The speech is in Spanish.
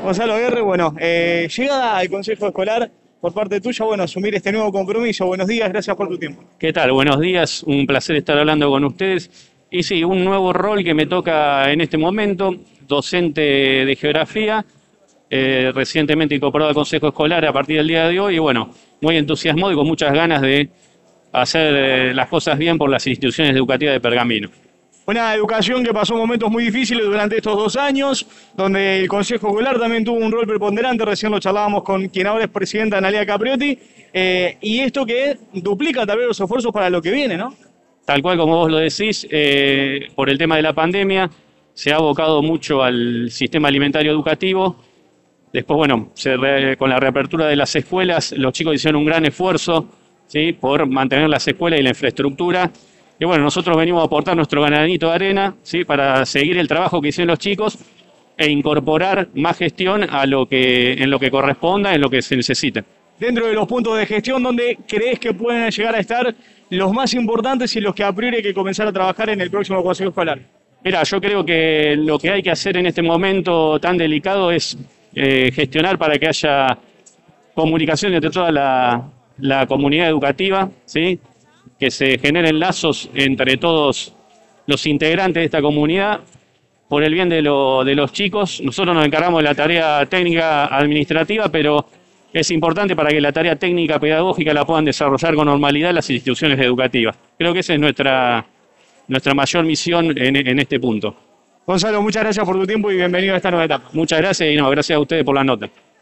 Gonzalo Aguirre, bueno, llegada al Consejo Escolar por parte tuya, bueno, asumir este nuevo compromiso. Buenos días, gracias por tu tiempo. ¿Qué tal? Buenos días, un placer estar hablando con ustedes. Y sí, un nuevo rol que me toca en este momento, docente de geografía, recientemente incorporado al Consejo Escolar a partir del día de hoy, y bueno, muy entusiasmado y con muchas ganas de hacer las cosas bien por las instituciones educativas de Pergamino. Una educación que pasó momentos muy difíciles durante estos 2 años, donde el Consejo Escolar también tuvo un rol preponderante, recién lo charlábamos con quien ahora es presidenta, Analia Capriotti, y esto que duplica tal vez los esfuerzos para lo que viene, ¿no? Tal cual como vos lo decís, por el tema de la pandemia, se ha abocado mucho al sistema alimentario educativo. Después, bueno, con la reapertura de las escuelas, los chicos hicieron un gran esfuerzo, ¿sí?, por mantener las escuelas y la infraestructura. Y bueno, nosotros venimos a aportar nuestro granito de arena, ¿sí?, para seguir el trabajo que hicieron los chicos e incorporar más gestión en lo que corresponda, en lo que se necesita. Dentro de los puntos de gestión, ¿dónde crees que pueden llegar a estar los más importantes y los que a priori hay que comenzar a trabajar en el próximo Consejo Escolar? Mira, yo creo que lo que hay que hacer en este momento tan delicado es gestionar para que haya comunicación entre toda la comunidad educativa, ¿sí?, que se generen lazos entre todos los integrantes de esta comunidad por el bien de los chicos. Nosotros nos encargamos de la tarea técnica administrativa, pero es importante para que la tarea técnica pedagógica la puedan desarrollar con normalidad las instituciones educativas. Creo que esa es nuestra mayor misión en este punto. Gonzalo, muchas gracias por tu tiempo y bienvenido a esta nueva etapa. Muchas gracias y gracias a ustedes por la nota.